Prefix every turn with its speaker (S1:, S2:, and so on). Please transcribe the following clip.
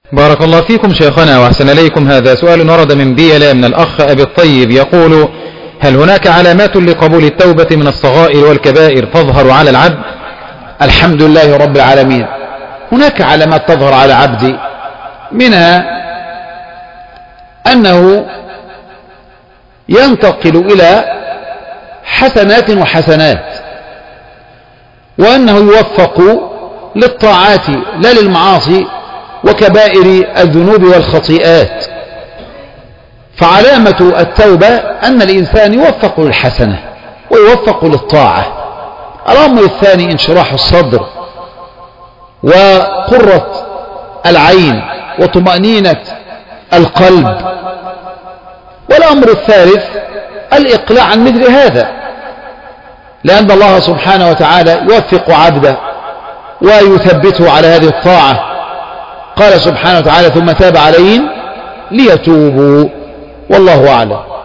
S1: بارك الله فيكم شيخنا وأحسن إليكم. هذا سؤال ورد من بيلا من الأخ أبي الطيب يقول: هل هناك علامات لقبول التوبة من الصغائر والكبائر تظهر على العبد؟
S2: الحمد لله رب العالمين. هناك علامات تظهر على عبدي، منها أنه ينتقل إلى حسنات وحسنات، وأنه يوفق للطاعات لا للمعاصي وكبائر الذنوب والخطيئات. فعلامة التوبة أن الإنسان يوفق للحسنة ويوفق للطاعة. الأمر الثاني انشراح الصدر وقرة العين وطمأنينة القلب. والأمر الثالث الإقلاع عن مثل هذا، لأن الله سبحانه وتعالى يوفق عبده ويثبته على هذه الطاعة. قال سبحانه وتعالى: ثم تاب عليهم ليتوبوا. والله أعلم.